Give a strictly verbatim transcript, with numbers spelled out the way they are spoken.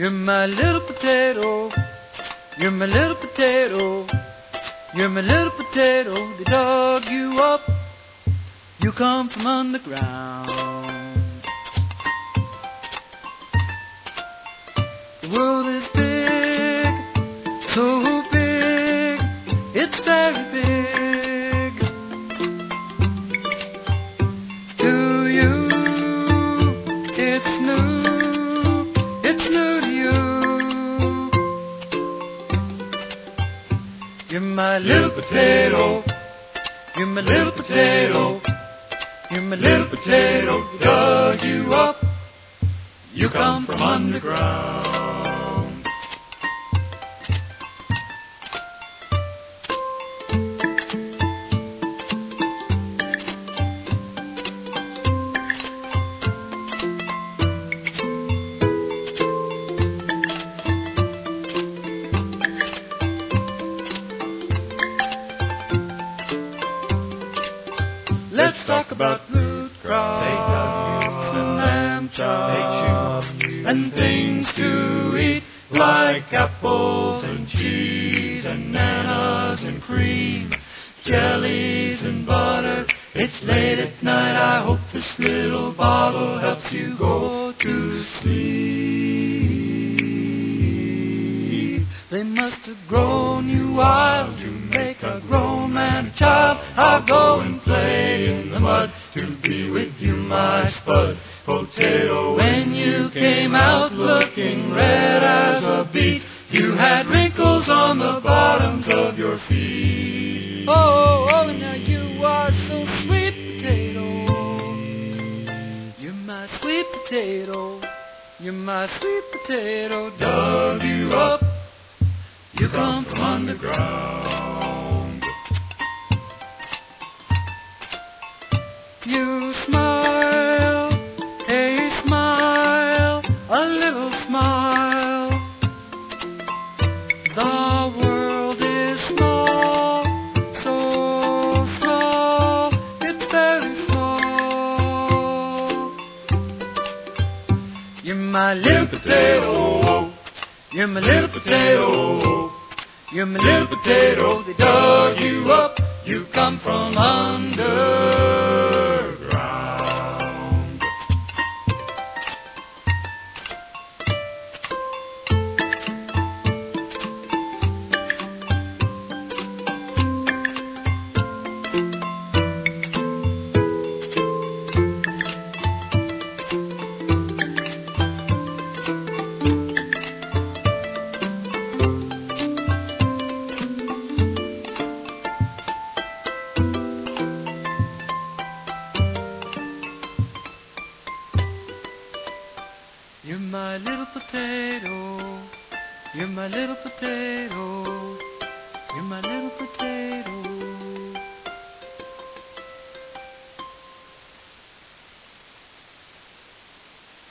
You're my little potato. You're my little potato. You're my little potato. They dug you up. You come from underground. The world is big, so big, it's very big. To you, it's new, it's new to you. You're my little potato, you're my little potato, you're my little potato, they dug you up, you come from underground. Let's talk about root crops and lamb chops and things to eat like apples and cheese and bananas and cream, jellies and butter. It's late at night, I hope this little bottle helps you go to sleep. They must have grown you wild to make a grown man a child. I'll go and play in the mud to be with you, my spud potato. When you came out looking red as a beet, you had wrinkles on the bottoms of your feet. Oh, oh, now you are so sweet potato. You're my sweet potato. You're my sweet potato. Dug you up. You come from underground. You smile, a smile, a little smile. The world is small, so small, it's very small. You're my little potato, you're my little potato. You're my little potato, they dug you up, you come from underground. You're my little potato, you're my little potato.